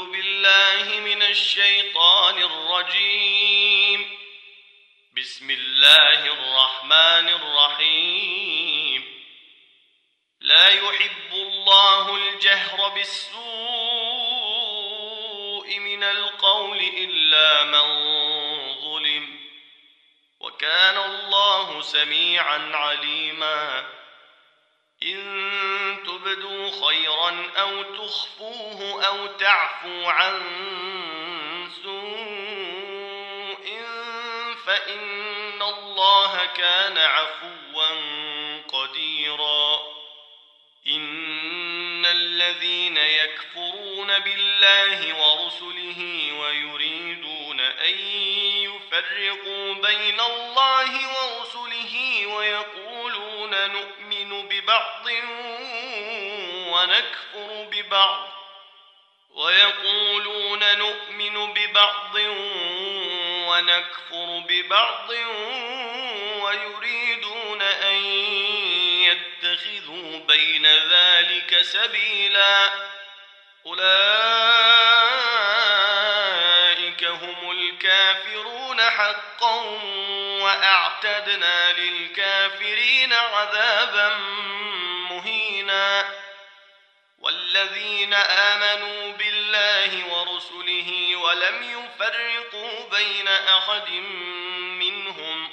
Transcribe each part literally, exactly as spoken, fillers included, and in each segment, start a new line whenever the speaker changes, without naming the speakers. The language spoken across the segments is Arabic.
بالله من الشيطان الرجيم. بسم الله الرحمن الرحيم. لا يحب الله الجهر بالسوء من القول إلا من ظلم، وكان الله سميعا عليما. إن تبدوا خيرا أو تخفوه أو تعفو عن سوء فإن الله كان عفوا قديرا. إن الذين يكفرون بالله ورسله ويريدون أن يفرقوا بين الله ورسله ويقولون نؤمن ببعض ونكفر ببعض ويقولون نؤمن ببعض ونكفر ببعض ويريدون أن يتخذوا بين ذلك سبيلا، أولئك هم الكافرون حقا وأعتدنا للكافرين عذابا مهينا. والذين آمنوا بالله ورسله ولم يفرقوا بين أحد منهم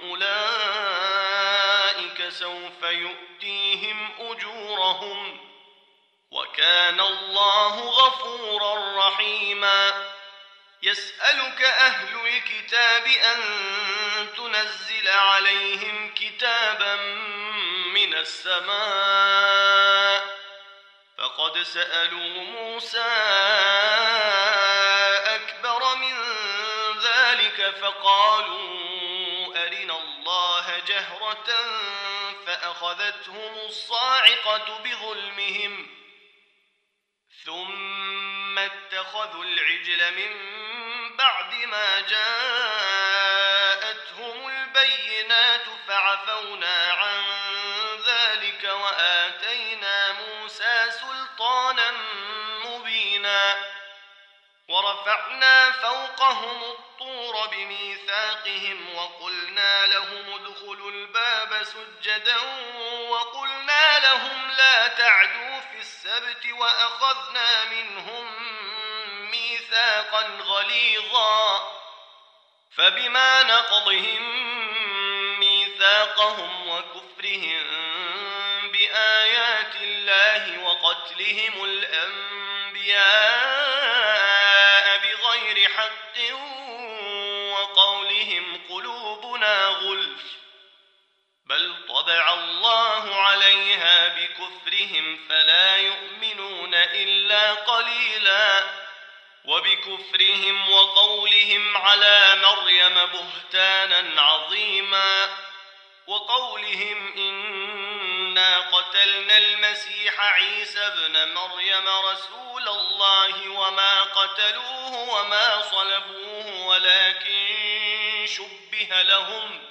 أولئك سوف يؤتيهم أجورهم، وكان الله غفورا رحيما. يسألك أهل الكتاب أن تنزل عليهم كتابا من السماء، فقد سألوا موسى أكبر من ذلك فقالوا أرنا الله جهرة فأخذتهم الصاعقة بظلمهم ثم اتخذوا العجل من بعد ما جاءتهم البينات فعفونا عن ذلك وآتينا موسى سلطانا مبينا. ورفعنا فوقهم الطور بميثاقهم وقلنا لهم ادخلوا الباب سجدا وقلنا لهم لا تعدوا في السبت وأخذنا منهم ميثاقا غليظا. فبما نقضهم ميثاقهم وكفرهم بآيات الله وقتلهم الأنبياء بغير حق وقولهم قلوبنا غلف بل طبع الله عليها بكفرهم فلا يؤمنون إلا قليلا. وبكفرهم وقولهم على مريم بهتانا عظيما، وقولهم إنا قتلنا المسيح عيسى ابن مريم رسول الله وما قتلوه وما صلبوه ولكن شبه لهم،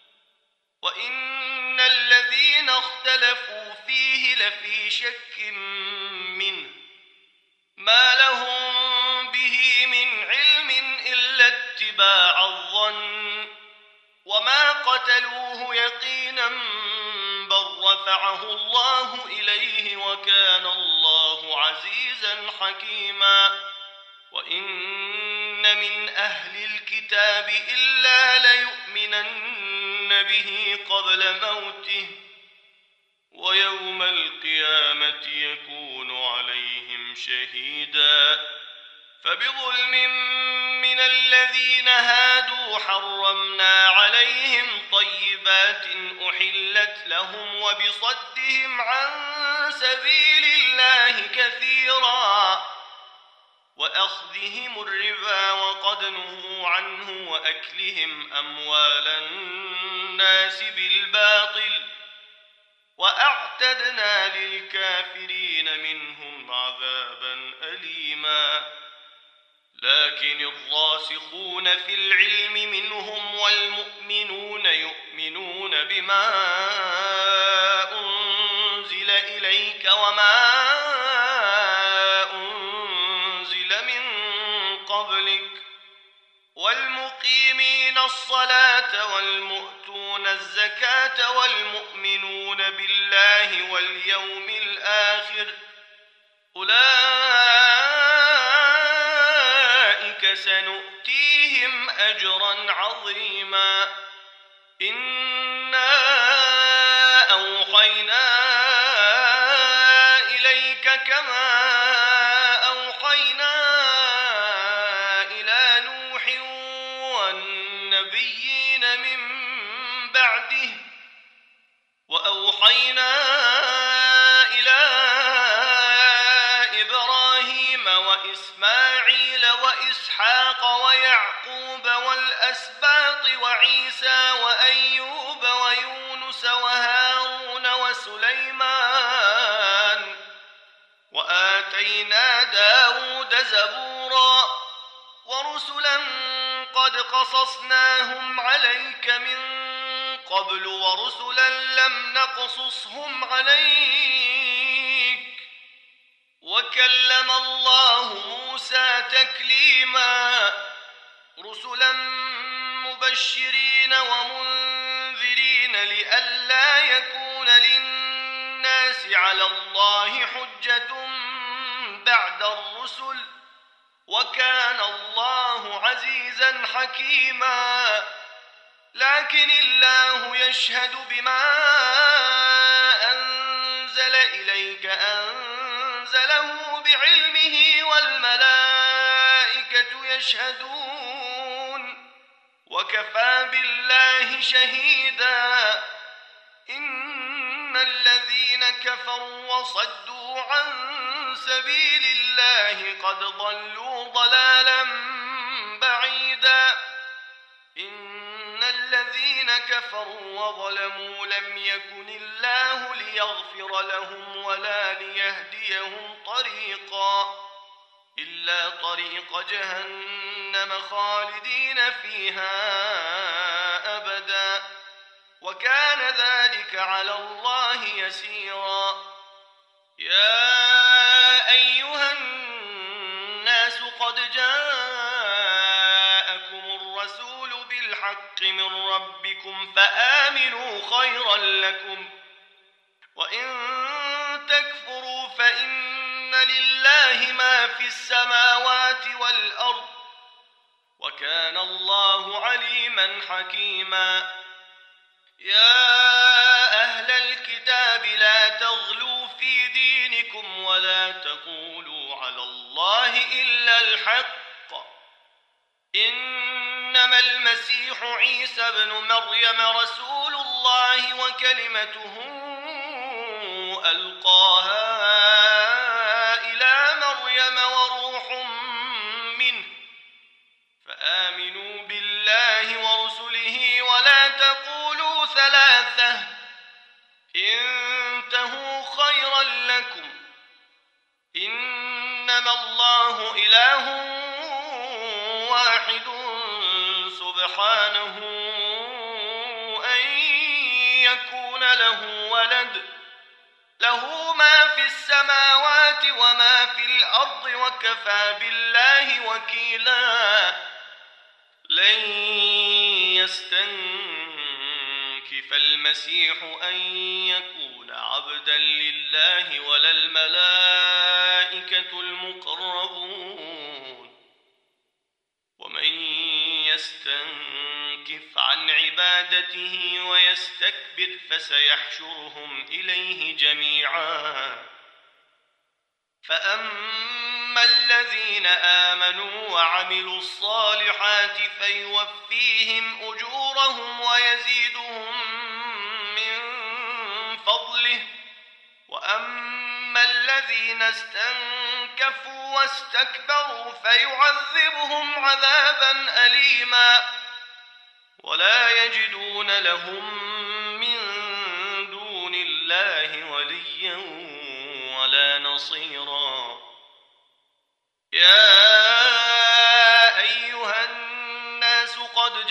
وإن الذين اختلفوا فيه لفي شك منه ما لهم به من علم إلا اتباع الظن، وما قتلوه يقينا بل رفعه الله إليه وكان الله عزيزا حكيما. وإن من أهل الكتاب إلا ليؤمنن به قبل موته ويوم القيامة يكون عليهم شهيدا. فبظلم من الذين هادوا حرمنا عليهم طيبات أحلت لهم وبصدهم عن سبيل الله كثيرا وأخذهم الربا وقد نهوا عنه وأكلهم أموال الناس بالباطل وأعتدنا للكافرين منهم عذابا أليما. لكن الراسخون في العلم منهم والمؤمنون يؤمنون بما أنزل إليك وما أنزل من قومك والمقيمين الصلاة والمؤتون الزكاة والمؤمنون بالله واليوم الآخر أولئك سنؤتيهم أجرا عظيما إنا أوحينا إليك كما أوحينا إلى نوح والنبيين من بعده وأوحينا إلى إبراهيم وإسماعيل وإسحاق ويعقوب والأسباط وعيسى وأيوب ويونس وهارون وسليمان وآتينا داود زبورا ورسلا قد قصصناهم عليك من قبل ورسلا لم نقصصهم عليك وكلم الله موسى تكليما رسلا مبشرين ومنذرين لئلا يكون للناس على الله حجة بعد الرسل وكان الله عزيزا حكيما لكن الله يشهد بما أنزل إليك أنزله بعلمه والملائكة يشهدون وكفى بالله شهيدا إن الذين كفروا وصدوا عن سبيل الله قد ضلوا ضلالا بعيدا إن الذين كفروا وظلموا لم يكن الله ليغفر لهم ولا ليهديهم طريقا إلا طريق جهنم خالدين فيها أبدا وكان ذلك على الله يسيرا يا أيها الناس قد جاءكم الرسول بالحق من ربكم فآمنوا خيرا لكم وإن تكفروا فإن لله ما في السماوات والأرض وكان الله عليما حكيما يا أهل الكتاب لا تغلوا في دينكم ولا تقولوا على الله إلا الحق إنما المسيح عيسى ابن مريم رسول الله وكلمته ألقاها إلى مريم وروح منه فآمنوا بالله ورسله ولا تقولوا ثلاثة انتهوا خيرا لكم إنما الله إله واحد سبحانه أن يكون له ولد له ما في السماوات وما في الأرض وكفى بالله وكيلا لن يستنكف المسيح أن يكون عبدا لله ولا الملائكة المقربون ومن يستنكف عن عبادته ويستكبر فسيحشرهم إليه جميعا فأما الذين آمنوا وعملوا الصالحات فيوفيهم أجورهم ويزيدهم من فضله وأما الذين استنكفوا واستكبروا فيعذبهم عذابا أليما ولا يجدون لهم من دون الله وليا ولا نصيرا يا أيها الناس قد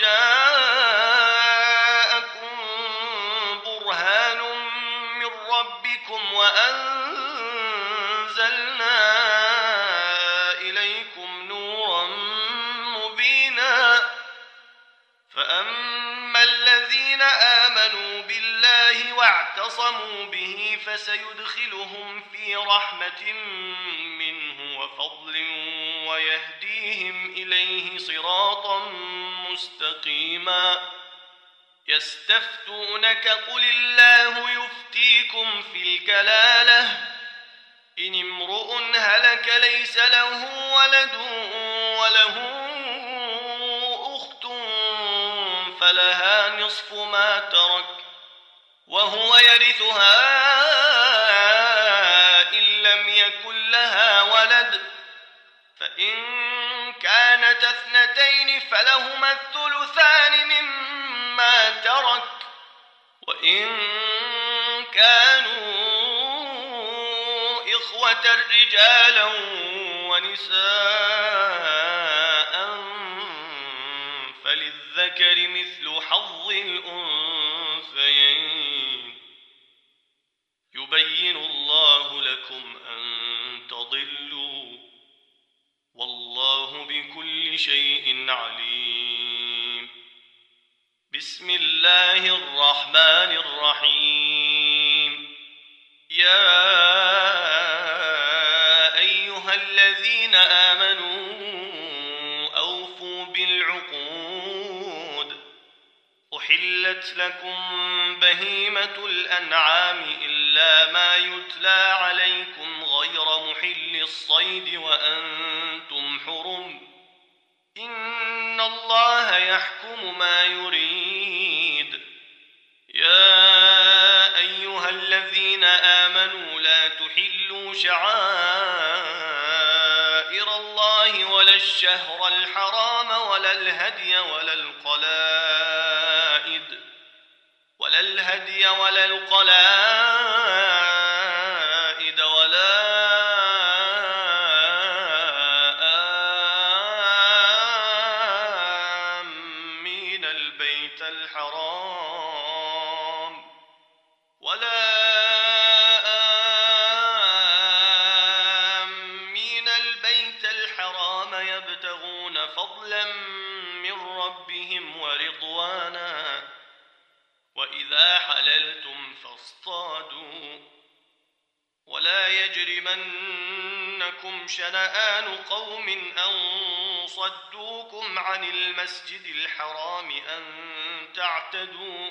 جاءكم برهان من ربكم وأنزلنا إليكم نورا واعتصموا به فسيدخلهم في رحمة منه وفضل ويهديهم إليه صراطا مستقيما. يستفتونك قل الله يفتيكم في الكلالة إن امرؤ هلك ليس له ولد وله أخت فلها نصف ما ترك وهو يرثها إن لم يكن لها ولد، فإن كانت اثنتين فلهما الثلثان مما ترك، وإن كانوا إخوة رجالا ونساء فللذكر مثل حظ الأنثيين. يبين الله لكم أن تضلوا والله بكل شيء عليم. بسم الله الرحمن الرحيم. يا أيها الذين آمنوا أوفوا بالعقود. أحلت لكم بهيمة الأنعام إلا ما يتلى عليكم غير محل الصيد وأنتم حرم. إن الله يحكم ما يريد. يا أيها الذين آمنوا لا تحلوا شعائر الله ولا الشهر الحرام ولا الهدي ولا القلائد ولا الهدي ولا القلائد ولا آمين البيت الحرام ولا آمين البيت الحرام يبتغون فضلا من ربهم ورضوانا. وإذا حللتم فاصطادوا ولا يجرمنكم شنآن قوم أن صدوكم عن المسجد الحرام أن تعتدوا.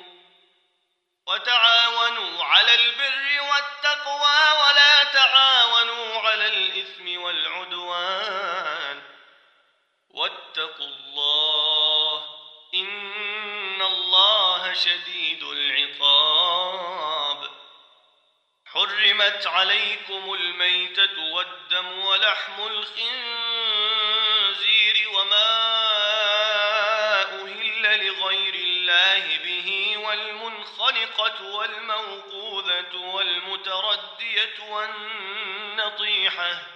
وتعاونوا على البر والتقوى ولا تعاونوا على الإثم والعدوان واتقوا الله إن الله شديد العقاب. حرمت عليكم الميتة والدم ولحم الخنزير وما أهل لغير الله به والمنخنقة والموقوذة والمتردية والنطيحة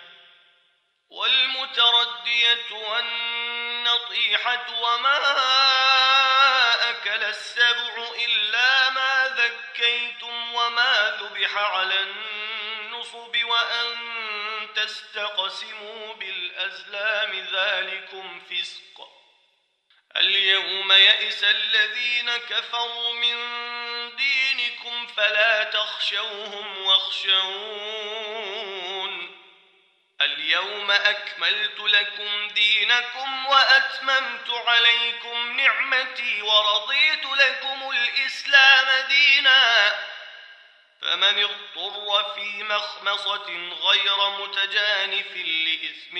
والمتردية والنطيحة وما أكل السبع إلا ما ذكيتم وما ذبح على النصب وأن تستقسموا بالأزلام ذلكم فسق. اليوم يئس الذين كفروا من دينكم فلا تخشوهم واخشون. اليوم أكملت لكم دينكم وأتممت عليكم نعمتي ورضيت لكم الإسلام دينا. فمن اضطر في مخمصة غير متجانف لإثم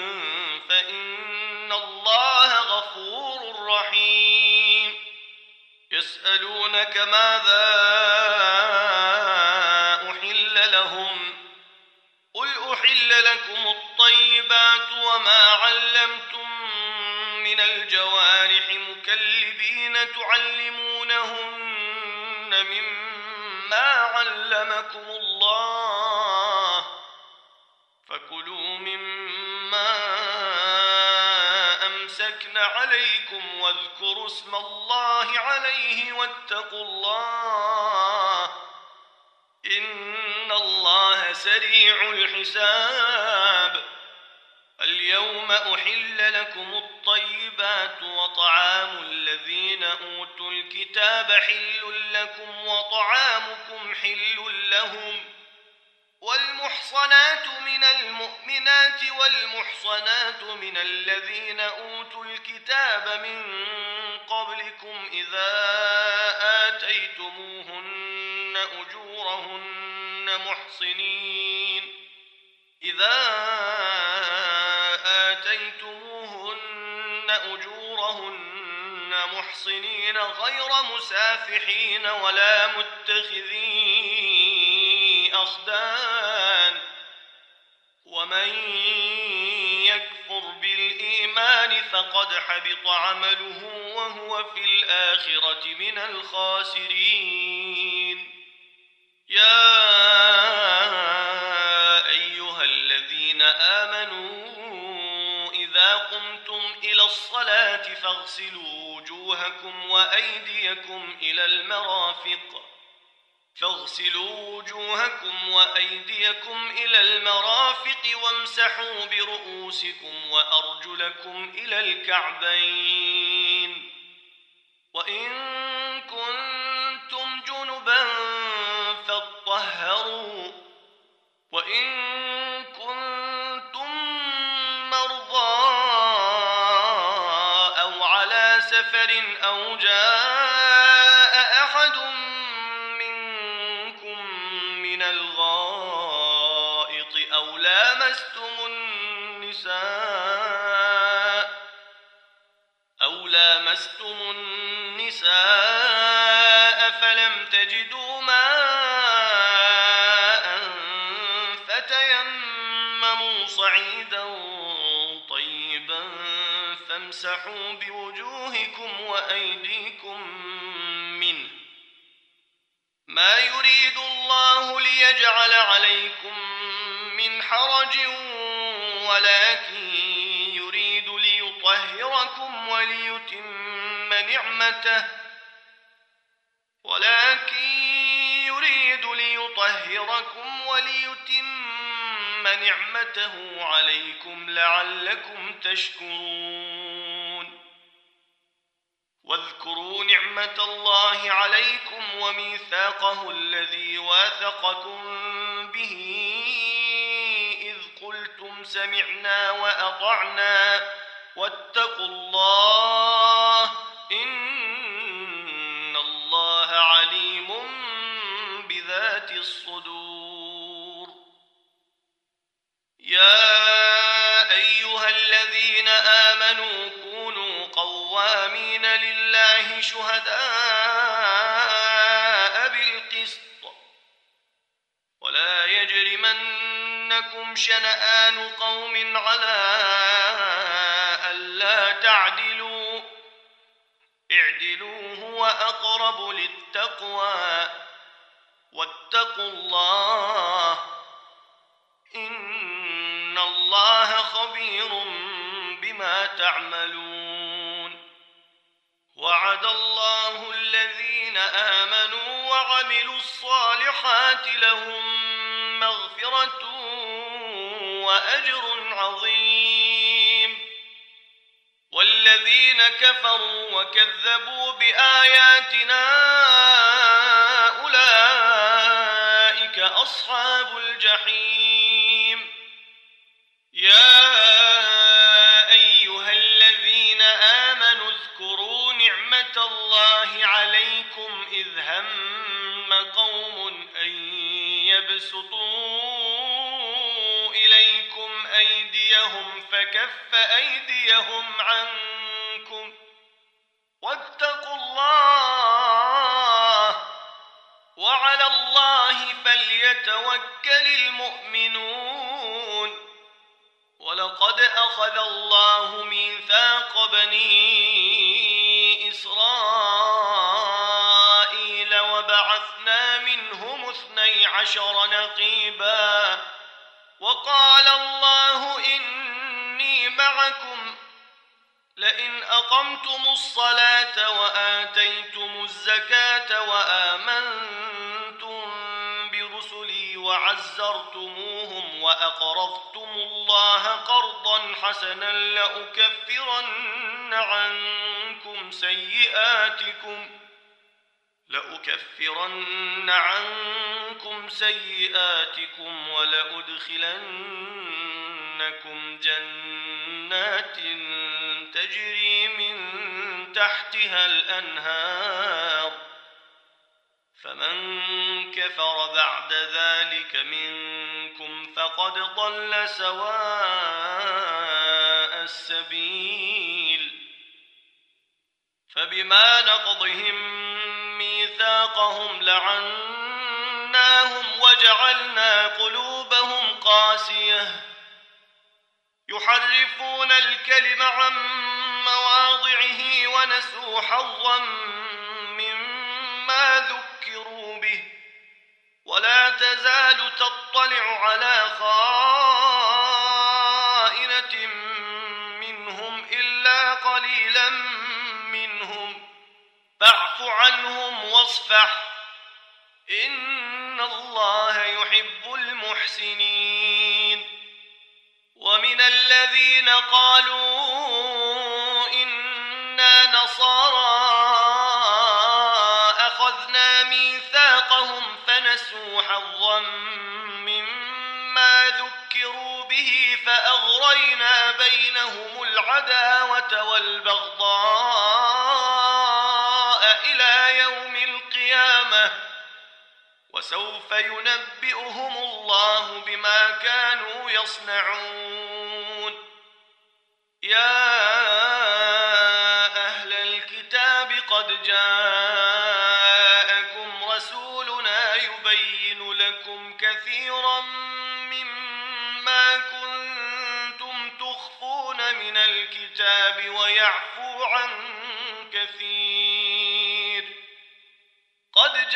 فإن الله غفور رحيم. يسألونك ماذا أحل لهم قل أحل لكم الطيبات وما علمتم من الجوارح مكلبين تعلمونهن مما علمكم الله فكلوا مما أمسكن عليكم واذكروا اسم الله عليه واتقوا الله إن الله سريع الحساب. اليوم أحل لكم الطيبات وطعام الذين أوتوا الكتاب حل لكم وطعامكم حل لهم والمحصنات من المؤمنات والمحصنات من الذين أوتوا الكتاب من قبلكم إذا آتيتموهن أجورهن محصنين إذا آتيتموهن أجورهن محصنين غير مسافحين ولا متخذي أخدان ومن يكفر بالإيمان فقد حبط عمله وهو في الآخرة من الخاسرين. يا أيها الذين آمنوا إذا قمتم إلى الصلاة فاغسلوا وجوهكم وأيديكم إلى المرافق فاغسلوا وجوهكم وأيديكم إلى المرافق وامسحوا برؤوسكم وأرجلكم إلى الكعبين وإن كنتم جنبا فاطهروا وإن كنتم مرضى أو على سفر أو جاء أحد منكم من الغائط أو لامستم النساء أو لامستم النساء فلم تجدوا ماء فتيمموا صعيدا طيبا فامسحوا بوجوهكم وأيديكم منه ما يريد الله ليجعل عليكم من حرج ولكن يريد ليطهركم وليتم نعمته ولكن يريد ليطهركم وليتم نعمته عليكم لعلكم تشكرون. واذكروا نعمة الله عليكم وميثاقه الذي واثقكم به إذ قلتم سمعنا وأطعنا واتقوا الله إن الله عليم بذات الصدور. يا أيها الذين آمنوا كونوا قوامين لله شهداء بالقسط ولا يجرمنكم شنآن قوم على ألا تعدلوا اعدلوا هو أقرب للتقوى واتقوا الله إن الله خبير بما تعملون. وعد الله الذين آمنوا وعملوا الصالحات لهم مغفرة وأجر عظيم. والذين كفروا وكذبوا بآياتنا أولئك أصحاب الجحيم. يا أيها الذين آمنوا اذكروا نعمة الله عليكم إذ هم قوم أن يبسطوا إليكم أيديهم فكف أيديهم عنكم واتقوا الله وعلى الله فليتوكل المؤمنون. ولقد أخذ الله ميثاق بني إسرائيل وبعثنا منهم اثني عشر نقيبا وقال الله إني معكم لئن أقمتم الصلاة وآتيتم الزكاة وآمنتم برسلي وعزرتموهم وأقرضتم الله قرضا حسنا لأكفرن عنكم سيئاتكم لأكفرن عنكم سيئاتكم ولأدخلنكم جنات تجري من تحتها الأنهار فمن كفر بعد ذلك منكم فقد ضل سواء السبيل فبما نقضهم ميثاقهم لعناهم وجعلنا قلوبهم قاسية يحرفون الكلم عن مواضعه ونسوا حظا مما ذكروا به ولا تزال تطلع على خائنة منهم إلا قليلا منهم فاعف عنهم واصفح إن الله يحب المحسنين ومن الذين قالوا إنا نصارى أخذنا ميثاقهم فنسوا حظا مما ذكروا به فأغرينا بينهم العداوة والبغضاء إلى يوم القيامة وسوف ينبئهم الله بما كانوا يصنعون يا أهل الكتاب قد جاءكم رسولنا يبين لكم كثيرا مما كنتم تخفون من الكتاب ويعفو عن كثير قد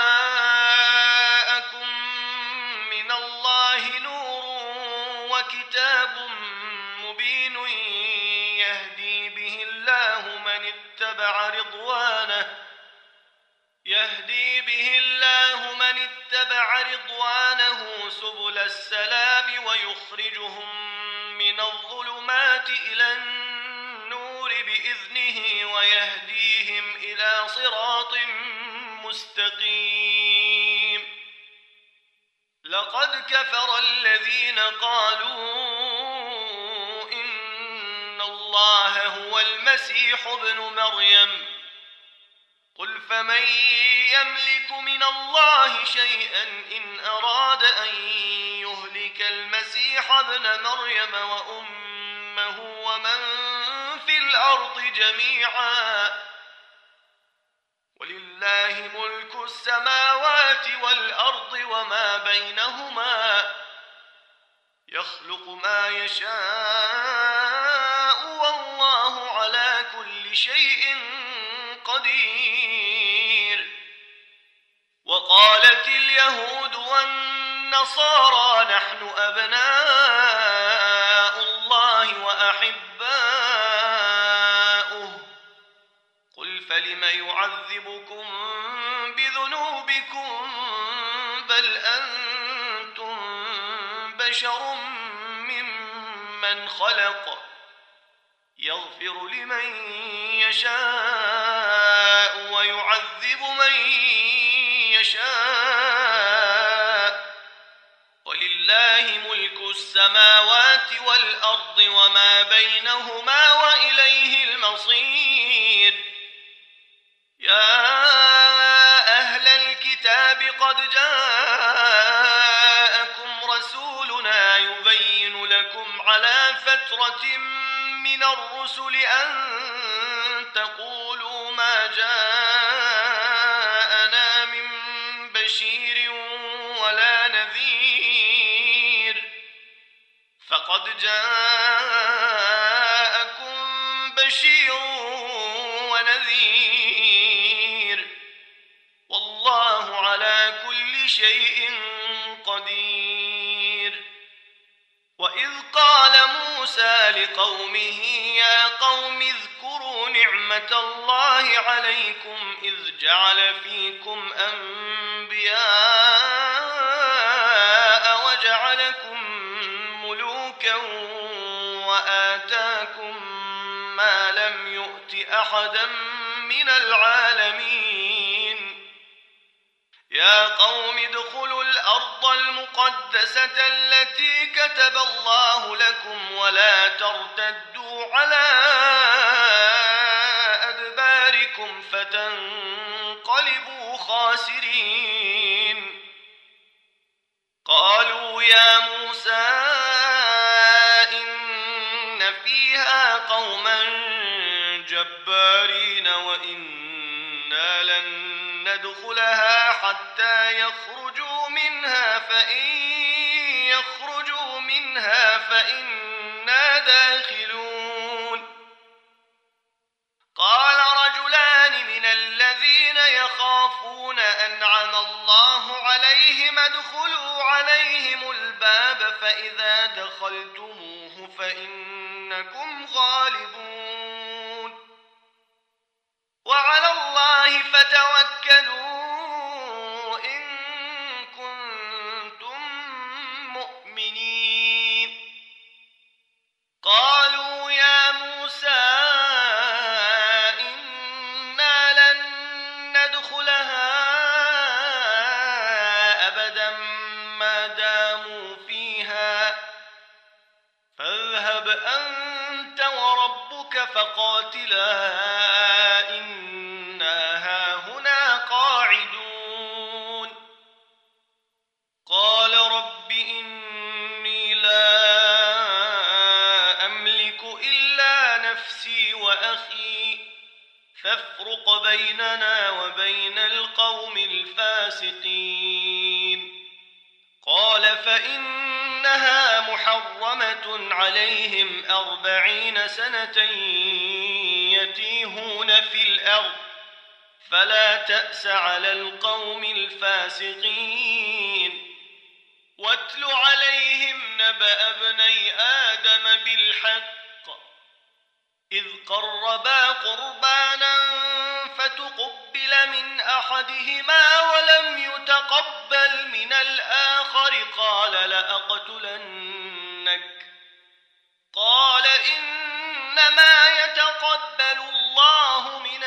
جاءكم من الله نور وكتاب مبين يهدي به الله من اتبع رضوانه يهدي به الله من اتبع رضوانه سبل السلام ويخرجهم من الظلمات إلى النور بإذنه ويهديهم إلى صراط مستقيم لقد كفر الذين قالوا إن الله هو المسيح ابن مريم قل فمن يملك من الله شيئا إن أراد أن يهلك المسيح ابن مريم وأمه ومن في الأرض جميعا ولله ملك السماوات والأرض وما بينهما يخلق ما يشاء والله على كل شيء قدير وقالت اليهود والنصارى نحن أبناء الله وأحباؤه قل فلم يعذبكم بذنوبكم بل أنتم بشر ممن خلق يغفر لمن يشاء ويعذب من يشاء ولله ملك السماوات والأرض وما بينهما وإليه المصير يا أهل الكتاب قد جاءكم رسولنا يبين لكم على فترة من الرسل أن تقولوا ما جاءنا من بشير ولا نذير فقد جاءكم بشير ونذير والله على كل شيء قدير وإذ قال موسى لقومه يا قوم اذكروا نعمة الله عليكم إذ جعل فيكم أنبياء آتاكم ما لم يؤت أحدا من العالمين يا قوم ادخلوا الأرض المقدسة التي كتب الله لكم ولا ترتدوا على أدباركم فتنقلبوا خاسرين قالوا يا موسى إن فيها قوما جبارين وإنا لن ندخلها حتى يخرجوا منها فإن يخرجوا منها فإنا داخلون قال رجلان من الذين يخافون أنعم الله عليهم ادخلوا عليهم الباب فإذا دخلتموه فإنكم غالبون وعلى الله فتوكلوا إن كنتم مؤمنين قالوا يا موسى إنا لن ندخلها أبدا ما داموا فيها فاذهب أنت وربك فقاتلا إنا هاهنا قاعدون قال رب إني لا أملك إلا نفسي وأخي فافرق بيننا وبين القوم الفاسقين قال فإنها محرمة عليهم أربعين سنة يتيهون في الأرض فلا تأس على القوم الفاسقين واتل عليهم نبأ ابني آدم بالحق إذ قربا قربانا فتقبل من أحدهما ولم يتقبل من الآخر قال لأقتلنك قال إنما يتقبل الله من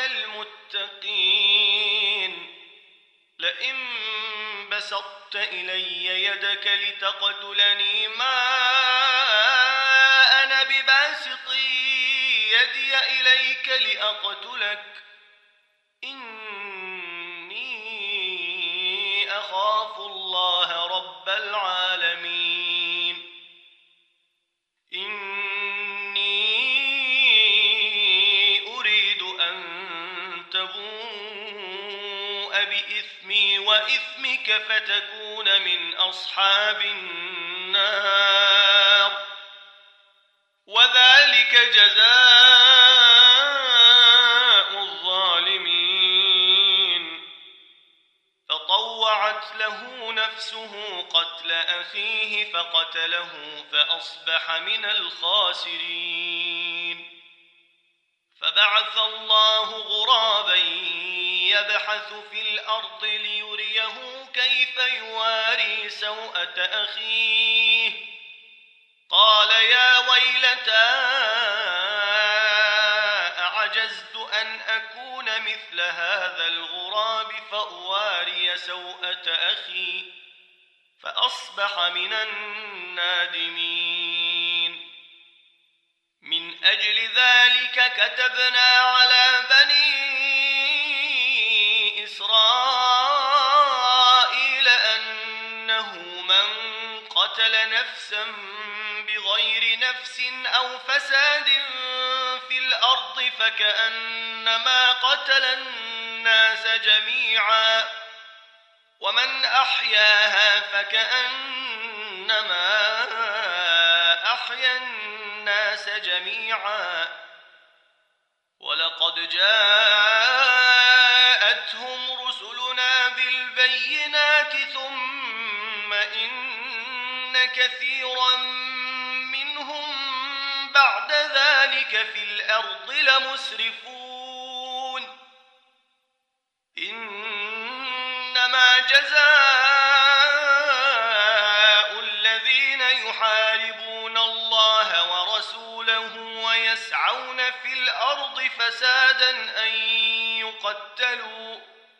المتقين لئن بسطت إلي يدك لتقتلني ما أنا بباسط يدي إليك لأقتلك إني أخاف الله رب العالمين إني أريد أن تبوء بإثمي وإثمك فتكون من أصحاب النار وذلك جزاء الظالمين فطوعت له نفسه قتل أخيه فقتله فأصبح من الخاسرين فبعث الله غرابا يبحث في الأرض ليريه كيف يواري سوءة أخيه قال يا ويلتى أعجزت أن أكون مثل هذا الغراب فأواري سوءة أخي فأصبح من النادمين من أجل ذلك كتبنا على بني إسرائيل أنه من قتل نفسا بغير نفس أو فساد في الأرض فكأنما قتل الناس جميعا ومن أحياها فكأنما أحيا الناس جميعا ولقد جاءتهم رسلنا بالبينات ثم إن كثيرا منهم بعد ذلك في الأرض لمسرفون إنما جزاء الذين يحاربون الله ورسوله ويسعون في الأرض فسادا أن يقتلوا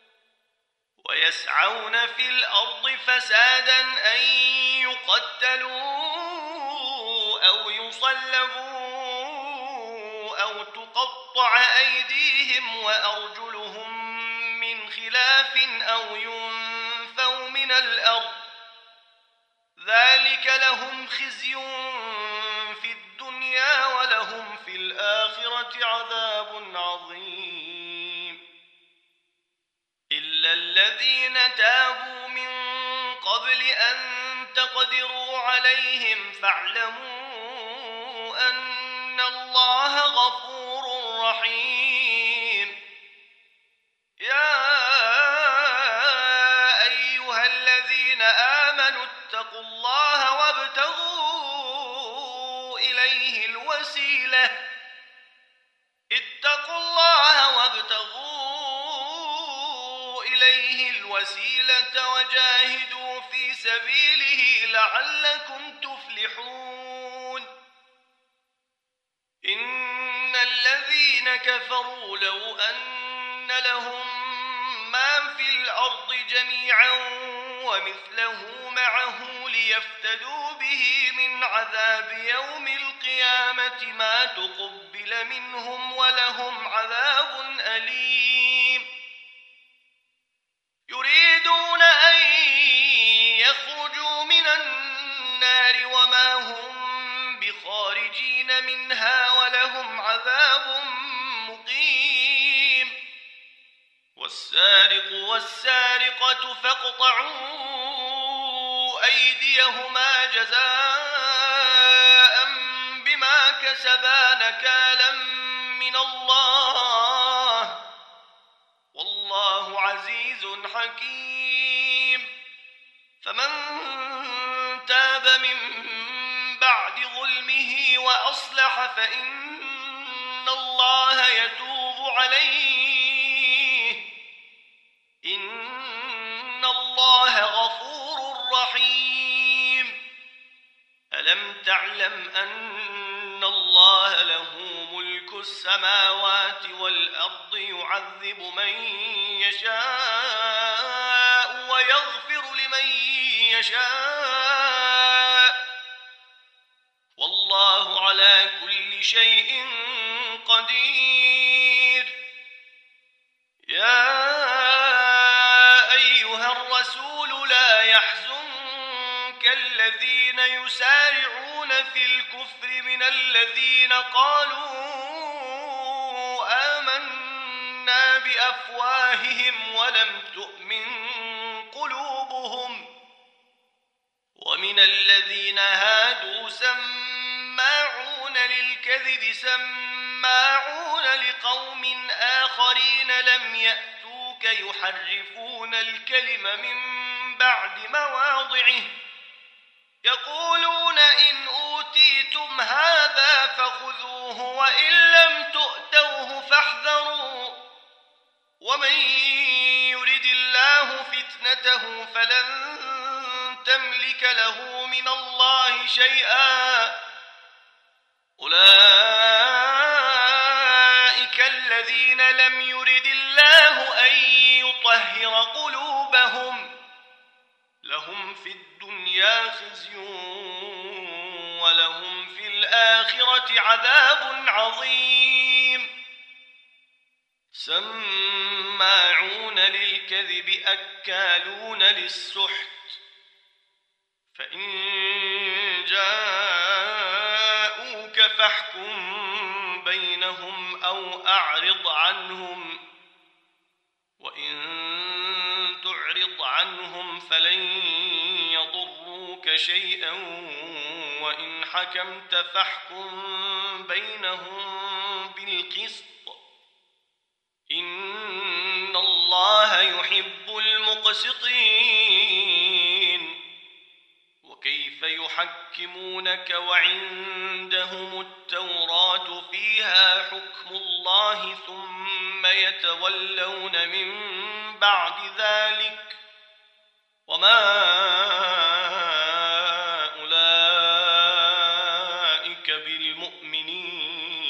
ويسعون في الأرض فسادا أن يقتلوا أو يصلبوا أو تقطع أيديهم وأرجلهم من خلاف أو ينفوا من الأرض ذلك لهم خزي في الدنيا ولهم في الآخرة عذاب عظيم إلا الذين تابوا من قبل أن تقدروا عليهم فاعلموا أن الله غفور رحيم يا أيها الذين آمنوا اتقوا الله وابتغوا إليه الوسيلة اتقوا الله وابتغوا إليه الوسيلة وجاهدوا في سبيله لعلكم تفلحون إن الذين كفروا لو أن لهم ما في الأرض جميعا ومثله معه ليفتدوا به من عذاب يوم القيامة ما تقبل منهم ولهم عذاب أليم يريدون أن يخرجوا من النار وما هم بخارجين منها ولهم عذاب مقيم والسارق والسارقة فاقطعوا أيديهما جزاء بما كسبا نكالا من الله والله عزيز حكيم فمن تاب من بعد ظلمه وأصلح فإن الله يتوب عليه إن الله غفور رحيم ألم تعلم أن الله له ملك السماوات والأرض يعذب من يشاء ويغفر لمن يشاء والله على كل شيء قدير يا أيها الرسول لا يحزنك الذين يسارعون في الكفر من الذين قالوا آمنا بأفواههم ولم تؤمن قلوبهم ومن الذين هادوا سماعون للكذب سماعون لقوم آخرين لم يأتوك يحرفون الكلم من بعد مواضعه يقولون إن أوتيتم هذا فخذوه وإن لم تؤتوه فاحذروا ومن يرد الله فتنته فلن تملك له من الله شيئا أولئك الذين لم يرد الله أن يطهر قلوبهم لهم في الدنيا خزي ولهم في الآخرة عذاب عظيم سماعون للكذب أكالون للسحت فإن جاءوك فاحكم بينهم أو أعرض عنهم وإن تعرض عنهم فلن يضروك شيئا وإن حكمت فاحكم بينهم بالقسط إن الله يحب المقسطين وكيف يحكمونك وعندهم التوراة فيها حكم الله ثم يتولون من بعد ذلك وما أولئك بالمؤمنين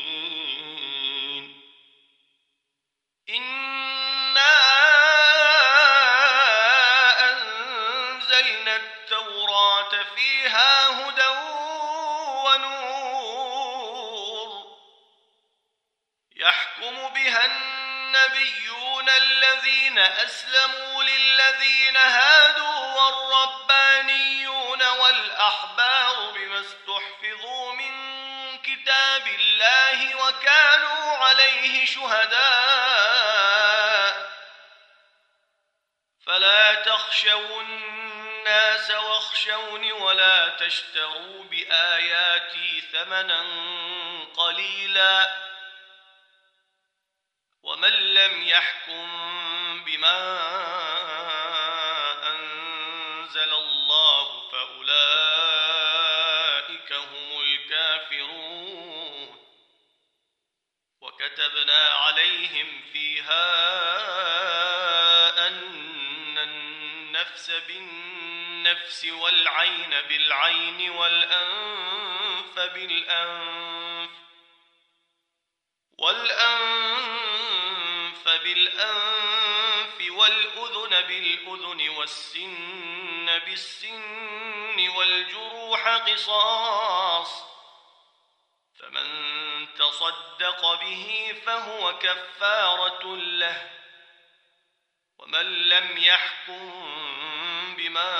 يحكم بها النبيون الذين أسلموا للذين هادوا والربانيون والأحبار بما استحفظوا من كتاب الله وكانوا عليه شهداء فلا تخشوا الناس واخشوني ولا تشتروا بآياتي ثمنا قليلا ومن لم يحكم بما أنزل الله فأولئك هم الكافرون وكتبنا عليهم فيها أن النفس بالنفس والعين بالعين والأنف بالأنف والأنف بالأنف والأذن بالأذن والسن بالسن والجروح قصاص فمن تصدق به فهو كفارة له ومن لم يحكم بما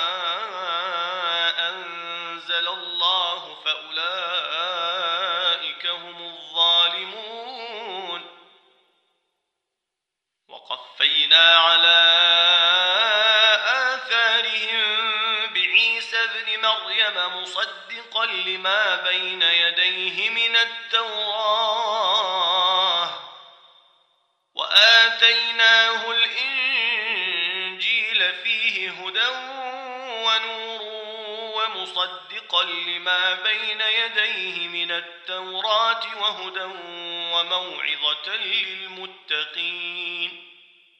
أنزل الله فأولئك هم الظالمون وقفينا على آثارهم بعيسى ابن مريم مصدقا لما بين يديه من التوراة وآتيناه الإنجيل فيه هدى ونور ومصدقا لما بين يديه من التوراة وهدى وموعظة للمتقين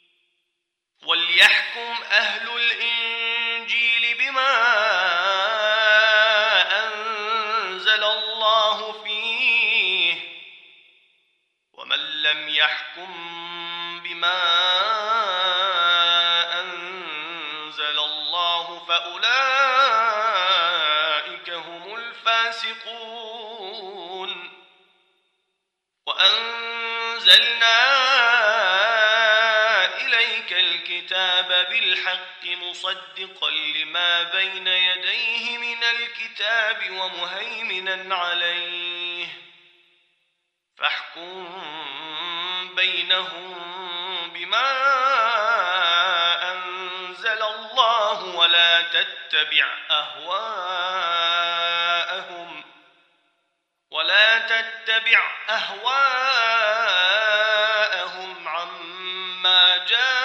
وليحكم أهل الإنجيل بما أنزل الله فيه ومن لم يحكم بما أنزل الله فأولئك هم الفاسقون وأنزلنا إليك الكتاب بالحق مصدقا لما بين يديه من الكتاب ومهيمنا عليه فاحكم بينهم بما أنزل الله ولا تتبع أهواءهم ولا تتبع أهواءهم عما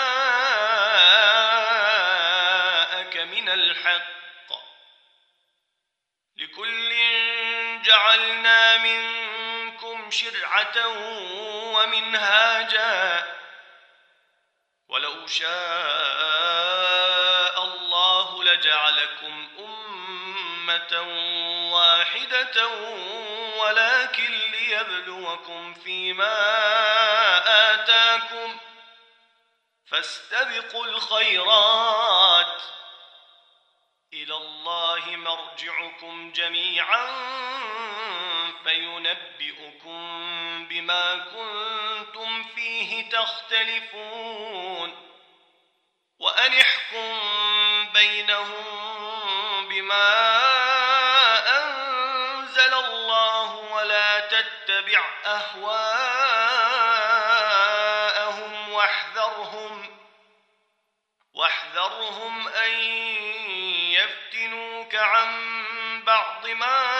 جاءك من الحق لكل جعلنا منكم شرعة ومنهاجا ولو شاء الله لجعلكم أمة واحدة ولكن ليبلوكم فيما آتاكم فاستبقوا الخيرات إلى الله مرجعكم جميعا فينبئكم بما كنتم فيه تختلفون وأن احكم بينهم بما أنزل الله ولا تتبع أهواءهم واحذرهم واحذرهم أن يفتنوك عن بعض ما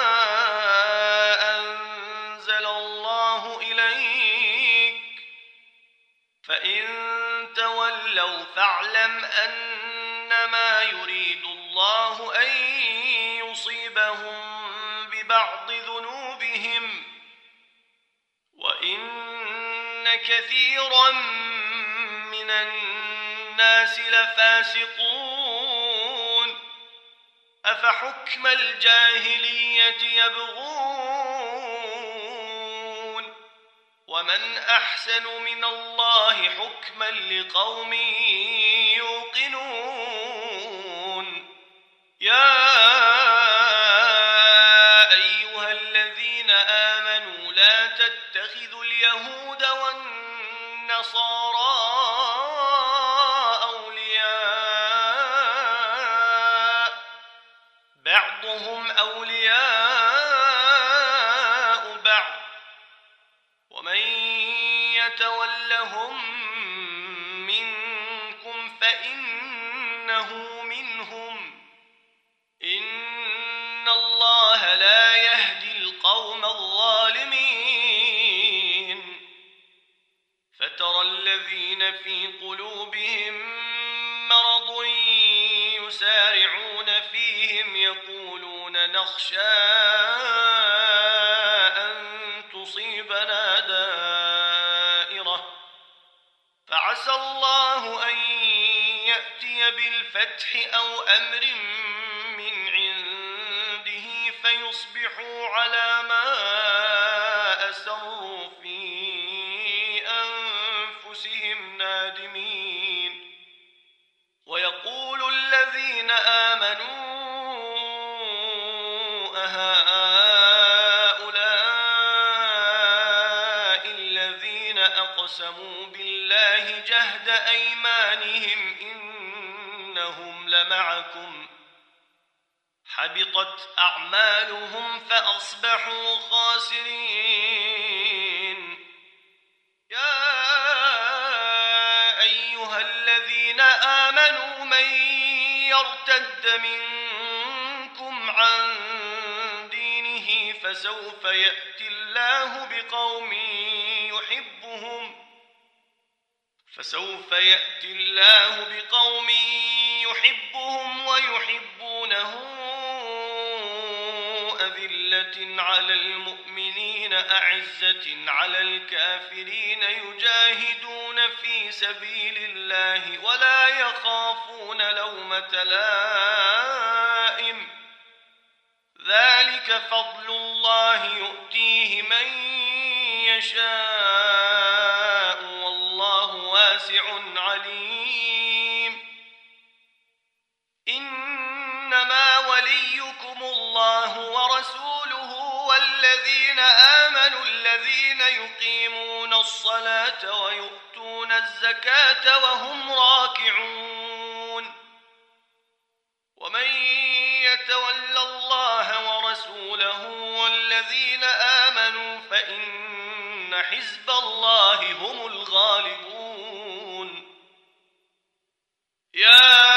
أنزل الله إليك فإن تولوا فاعلم أنما يريد الله أن يصيبهم ببعض ذنوبهم وإن كثيرا من الناس لفاسقون أفحكم الجاهلية يبغون ومن أحسن من الله حكما لقوم يوقنون يا أيها الذين آمنوا لا تتخذوا اليهود والنصارى أولياء بعضهم أولياء بعض ومن يتولهم منكم فإنه منهم إن الله لا يهدي القوم الظالمين فترى الذين في قلوبهم مرض يسارعون فيهم يقولون نخشى أن تصيبنا دائرة فعسى الله أن يأتي بالفتح أو أمر من عنده فيصبحوا على ما أسروا في أنفسهم نادمين ويقول الذين آمنوا أهؤلاء الذين أقسموا بالله جهد أيمانهم إنهم لمعكم حبطت أعمالهم فأصبحوا خاسرين يا أيها الذين آمنوا من يرتد منكم عن دينه فسوف يأتي الله بقوم يحبهم فسوف يأتي الله بقوم يحبهم ويحبونه أذلة على المؤمنين أعزة على الكافرين يجاهدون في سبيل الله ولا يخافون لومة لائم ذلك فضل الله يؤتيه من يشاء والله واسع عليم إنما وليكم الله ورسوله والذين آمنوا الذين يقيمون الصلاة ويؤتون الزكاة وهم راكعون ومن يتول الله ورسوله والذين آمنوا فإن حزب الله هم الغالبون يا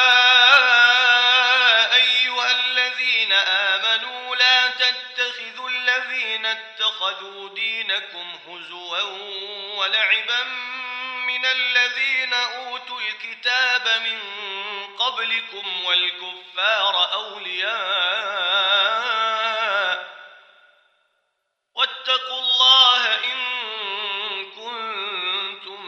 أيها الذين آمنوا لا تتخذوا الذين اتخذوا دينكم هزوا ولعبا من الذين أوتوا الكتاب من قبلكم والكفار أولياء واتقوا الله إن كنتم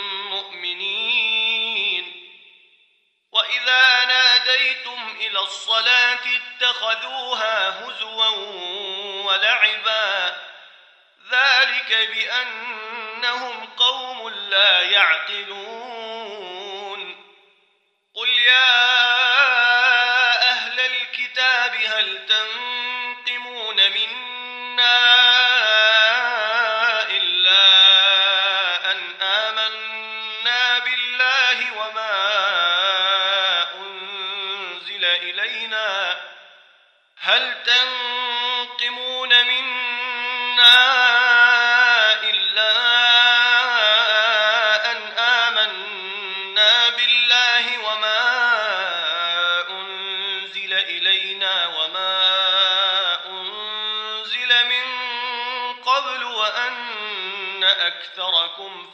مؤمنين وإذا ناديتم إلى الصلاة اتخذوها هزوا ولعبا ذلك بأنهم قوم لا يعقلون قل يا أهل الكتاب هل تنقمون منا إلا أن آمنا بالله وما أنزل إلينا هل تنقمون منا إلا أن آمنا بالله وما أنزل إلينا وما أنزل من قبل وأن أكثركم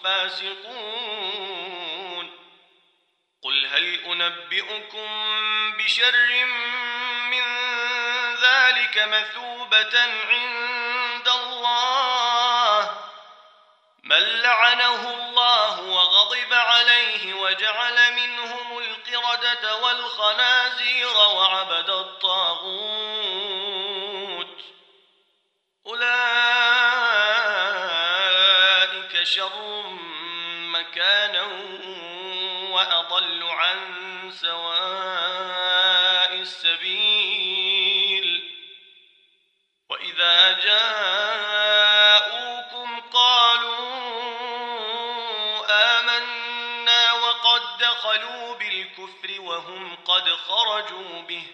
فاسقون قل هل أنبئكم بشر من ذلك مثوبة عند الله من لعنه الله وغضب عليه وجعل منهم القردة والخنازير وعبد الطاغوت أولئك شر مكانا وأضل عن سواء السبيل وإذا جاءوكم قالوا دخلوا بالكفر وهم قد خرجوا به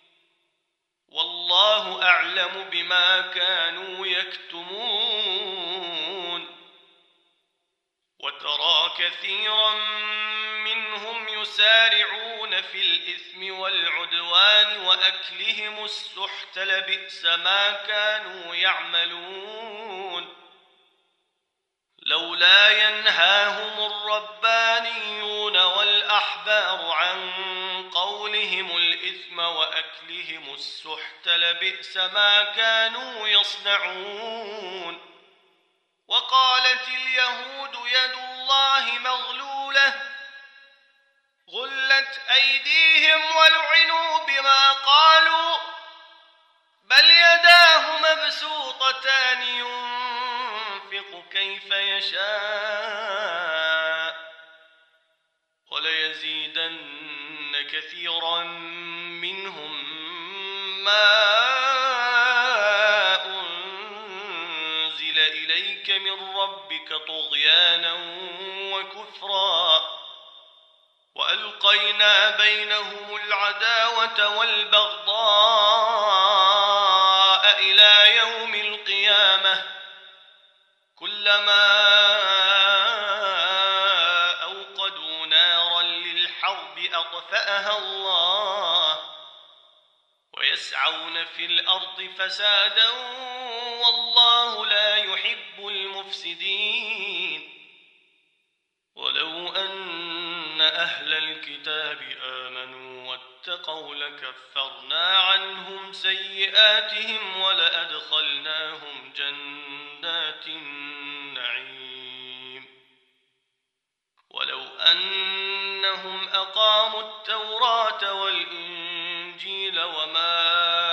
والله أعلم بما كانوا يكتمون وترى كثيرا منهم يسارعون في الإثم والعدوان وأكلهم السحت لبئس ما كانوا يعملون لولا ينهاهم الربانيون والأحبار عن قولهم الإثم وأكلهم السحت لبئس ما كانوا يصنعون وقالت اليهود يد الله مغلولة غلت أيديهم ولعنوا بما قالوا بل يداه مبسوطتان ينفق كيف يشاء وليزيدن كثيرا منهم ما أنزل إليك من ربك طغيانا وكفرا وألقينا بينهم العداوة والبغضاء إلى يوم القيامة كلما أوقدوا نارا للحرب أطفأها الله ويسعون في الأرض فسادا والله لا يحب المفسدين ولو أن أهل الكتاب آمنوا واتقوا لكفرنا عنهم سيئاتهم ولأدخلناهم جنات النعيم ولو أنهم أقاموا التوراة والإنجيل وما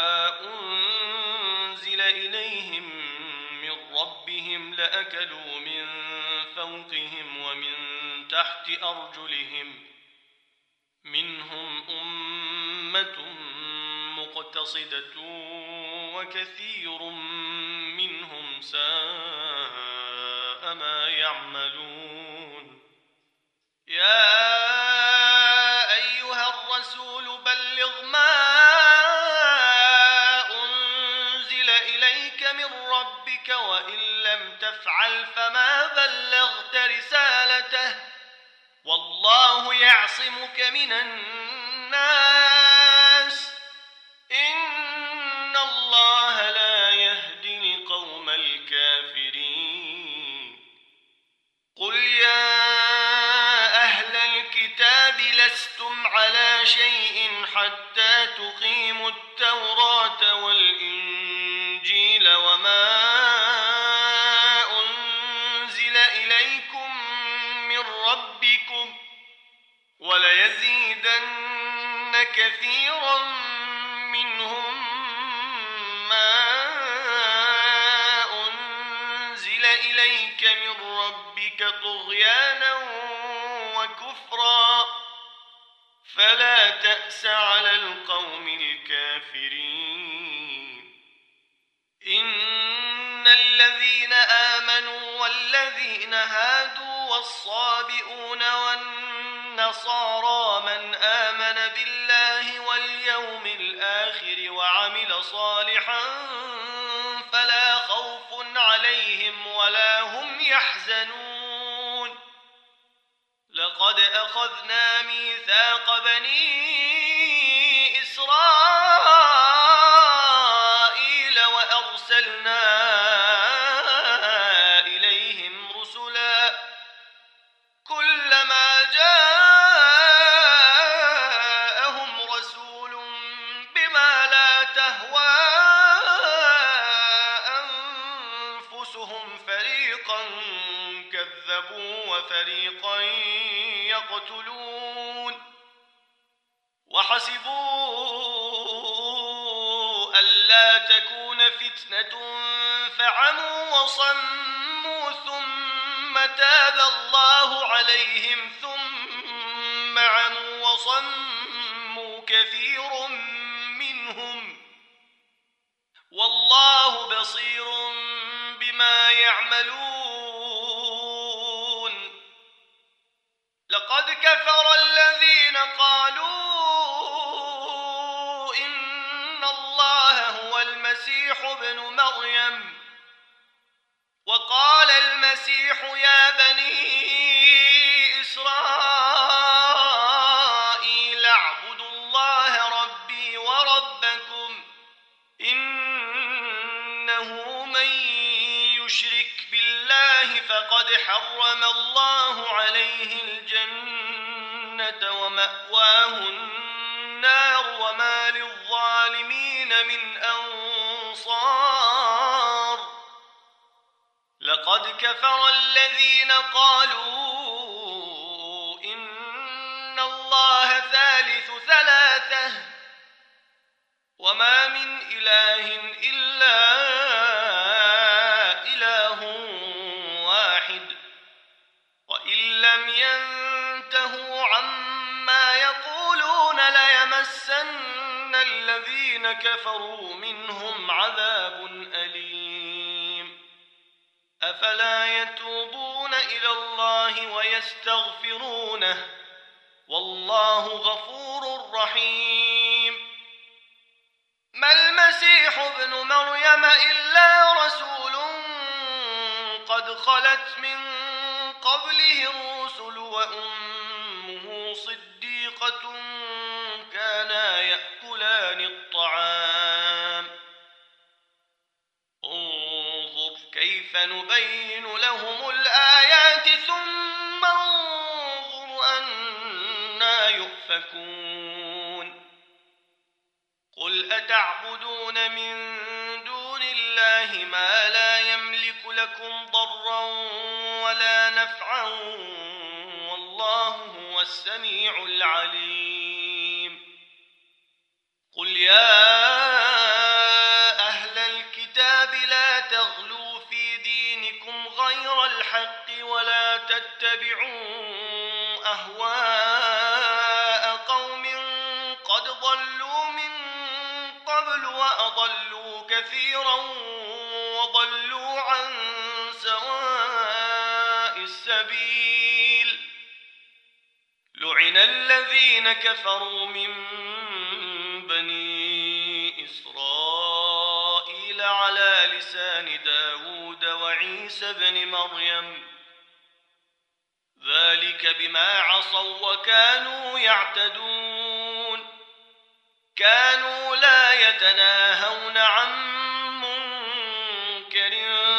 أنزل إليهم من ربهم لأكلوا من فوقهم ومن تحت أرجلهم منهم أمة مقتصدة وكثير منهم ساء ما يعملون يا أيها الرسول بلغ ما أنزل إليك من ربك وإن لم تفعل فما بلغت رسالته والله يعصمك من الناس إن الله لا يهدي القوم الكافرين قل يا أهل الكتاب لستم على شيء حتى تقيموا التوراة والإنجيل وما أنزل إليكم من ربكم وليزيدن كثيرا منهم ما أنزل إليك من ربك طغيانا وكفرا فلا تأس على القوم الكافرين إن الذين آمنوا والذين هادوا والصابئون والنصارى من آمن بالله واليوم الآخر وعمل صالحا فلا خوف عليهم ولا هم يحزنون لقد أخذنا ميثاق بني إسرائيل وأرسلنا إليهم رسلا كلما جاءهم رسول بما لا تهوى أنفسهم فريقا كذبوا وفريقا يقتلون وحسبوا ألا تكون فتنة فعموا وصموا ثم تاب الله عليهم ثم عموا وصموا كثير منهم والله بصير بما يعملون لقد كفر الذين قالوا إن الله هو المسيح ابن مريم وقال المسيح يا بني إسرائيل اعبدوا الله ربي وربكم إنه من يشرك بالله فقد حرم الله عليه الجنة ومأواه النار وما للظالمين من أنصار لقد كفر الذين قالوا إن الله ثالث ثلاثة وما من إله إلا إله واحد وإن لم ينتهوا عما يقولون ليمسن الذين كفروا منهم عذاب أليم أفلا يتوبون إلى الله ويستغفرونه والله غفور رحيم ما المسيح ابن مريم إلا رسول قد خلت من قبله الرسل وأمه صديقة كانا يأكلان الطعام انظر كيف نبين لهم الآيات ثم انظر أنا يؤفكون قل أتعبدون من دون الله ما لا يملك لكم ضرا ولا نفعا والله هو السميع العليم قل يا أهل الكتاب لا تغلوا في دينكم غير الحق ولا تتبعوا أهواء قوم قد ضلوا من قبل وأضلوا كثيرا وضلوا عن سواء السبيل لعن الذين كفروا من بني إسرائيل على لسان داود وعيسى بن مريم ذلك بما عصوا وكانوا يعتدون كانوا لا يتناهون عن منكر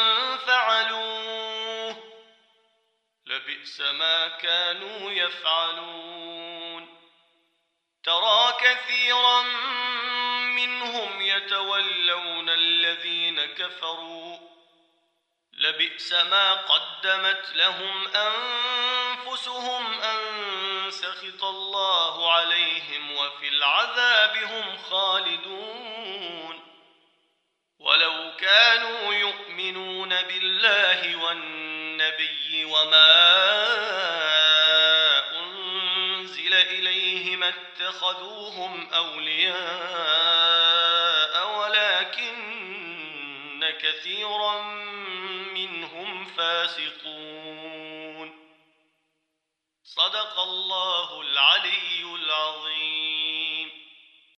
فعلوه لبئس ما كانوا يفعلون ترى كثيرا منهم يتولون الذين كفروا لبئس ما قدمت لهم أنفسهم أن سخط الله عليهم وفي العذاب هم خالدون ولو كانوا يؤمنون بالله والنبي وما أنزل إليه ما اتخذوهم أولياء ولكن كثيرا منهم فاسقون صدق الله العلي العظيم.